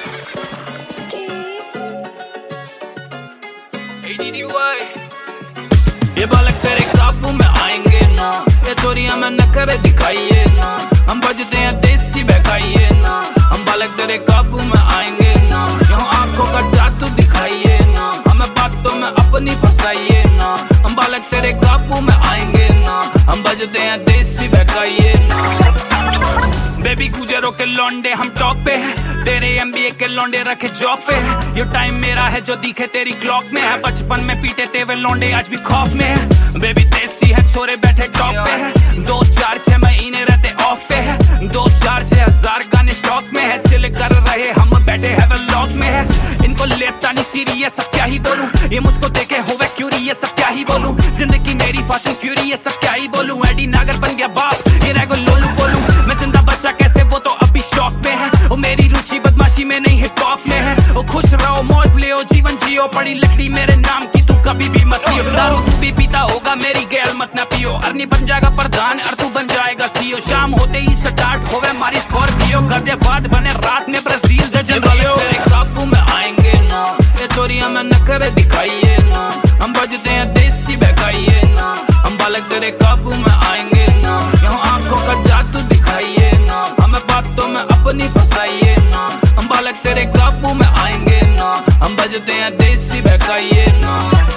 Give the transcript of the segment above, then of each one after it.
ये बालक तेरे काबू में आएंगे ना, ये चोरियां में नखरे दिखाइए ना, हम बजते हैं देसी बहकाइए ना, हम बालक तेरे काबू में आएंगे ना, यूं आंखों का जादू दिखाइए ना, हमें बातों में अपनी फंसाइए ना, हम बालक तेरे काबू में आएंगे ना, हम बजते हैं देसी बहकाइए ना। बेबी गुजरों के लौंडे हम टॉप पे हैं, तेरे MBA के लौंडे रखे जॉब पे है, ये टाइम मेरा है जो दिखे तेरी क्लॉक में है, बचपन में पीटे थे वे लौंडे आज भी खौफ में है, बेबी देसी है छोरे बैठे टॉप पे है, 2-4-6 महीने रहते ऑफ पे है, 2-4-6 हजार गाने स्टॉक में है, चिल कर रहे हम बैठे हैं वे लॉक में है, इनको लेता नहीं सीरियस सब क्या ही बोलूं, ये मुझको देखे होवे क्यूरियस सब क्या ही बोलूं, जिंदगी मेरी फास्ट एंड फ्यूरियस सब क्या ही बोलूं, एडी नागर बन गया बाप ये रैगो लोलू बोलूं, मैं जिंदा बच्चा कैसे वो तो अभी शौक में है, वो मेरी रुचि बदमाशी में नहीं हिप हॉप में है, वो खुश रहो मौज ले जीवन जियो, पड़ी लकड़ी मेरे नाम की तू कभी भी मत पियो, दारू तू भी पीता होगा मेरी गैल मत ना पियो, अर्नी बन जाएगा प्रधान और तू बन जाएगा CEO, शाम होते ही स्टार्ट होवे हमारी स्कॉर्पियो, गाजियाबाद बने रात में ब्राजील द जनरियो, तेरे काबू में आएंगे ना, ये चोरियां में नखरे दिखाइए ना, हम बजते हैं देसी बहकाइए ना, हम बालक तेरे काबू में आएंगे ना, यूं आंखों का जादू दिखाइए ना, हमें बातों में अपनी फंसाइए ना, हम बालक तेरे काबू में आएंगे ना, हम बजते हैं देसी बहकाइए ना।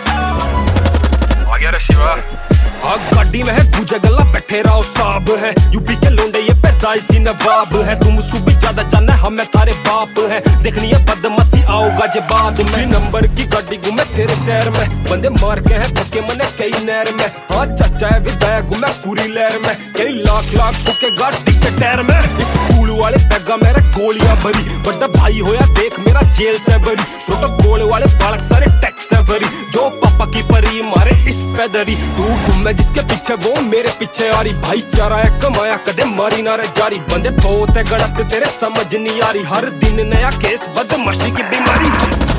गाड़ी में है दूजे गला बैठे रहो साब है, यूपी के लोंडे ये पैदाइशी नवाब है, तुम उसको भी ज्यादा जाना हमें तारे बाप है, देखनी है बदमाशी आओगा जे बाद में, नंबर की गाड़ी घूमे तेरे शहर में, बंदे मार के हैं धक्के मने कई नहर में, हाँ चाचा है विदायक घूमे पूरी लहर में, कई लाख फूके गाड़ी के टायर में, स्कूल वाले पैगा मेरा गोलियां भरी, बड़ा भाई होया देख मेरा जेल से भरी, प्रोटोकॉल वाले बालक सारे टैक्स से भरी, जो पापा की परी मारे इस पैदरी, तू घूमे जिसके पीछे वो मेरे पीछे आ रही, भाईचारा है कमाया कदे मारी ना रे जारी, बंदे बहुत है गड़क तेरे समझ नहीं आ रही, हर दिन नया केस बदमाशी की बीमारी,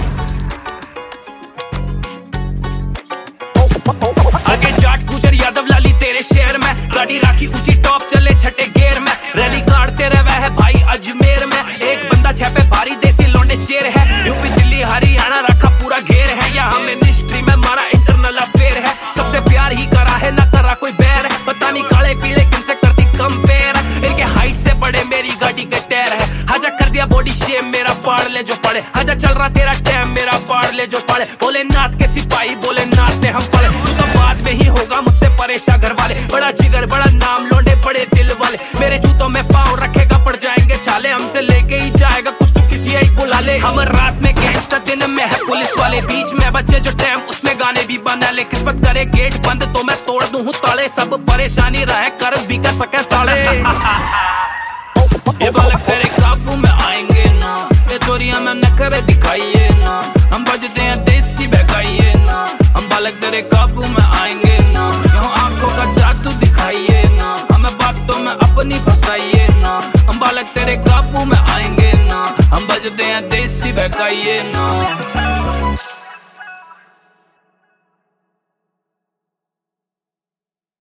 आगे जाट गुजर यादव लाली तेरे शहर में, गाड़ी राखी ऊंची टॉप चले छठे गेर में, रैली काटते रहे है भाई अजमेर में, एक बंदा छेपे भारी देसी लौंडे शेर है, यूपी दिल्ली हरियाणा रखा पूरा घेर है, यहाँ मिनिस्ट्री में मारा इंटरनल अफेयर है, सबसे प्यार ही करा है ना करा कोई बैर है, पता नहीं काले पीले किनसे करती कंपेयर है, इनके हाइट से बड़े मेरी गाड़ी के टायर है, हाजा कर दिया बॉडी शेप मेरा पाड़ ले जो पड़े, हाजा चल रहा तेरा टाइम मेरा पाड़ ले जो पड़े, बोले नाथ के सिपाही बोले नाथ ने हम पड़े, तू तो बाद में ही होगा मुझसे परेशान घर वाले, बड़ा जिगर बड़ा नाम लौंडे बड़े दिल वाले, मेरे जूतों में पाँव रखेगा पड़ जाएंगे छाले, हमसे लेके ही जाएगा कुछ तो किसी ही बुला ले, हम रात में गैंगस्टर दिन में है पुलिस वाले, बीच में बच्चे जो टाइम उसमें गाने भी बना ले, किस्मत करे गेट बंद तो मैं तोड़ दूं हूँ ताले, सब परेशानी रहे कर भी कर सके साले, ये बालक तेरे काबू में आएंगे ना, ये चोरियां में नखरे दिखाइए ना, हम बजते हैं देसी बहकाइए ना, हम बालक तेरे काबू में आएंगे ना, यूं आंखों का जादू दिखाइए ना, हमें बातों में अपनी फंसाइए ना, हम बालक तेरे काबू में आएंगे ना, हम बजते हैं देसी बहकाइए ना।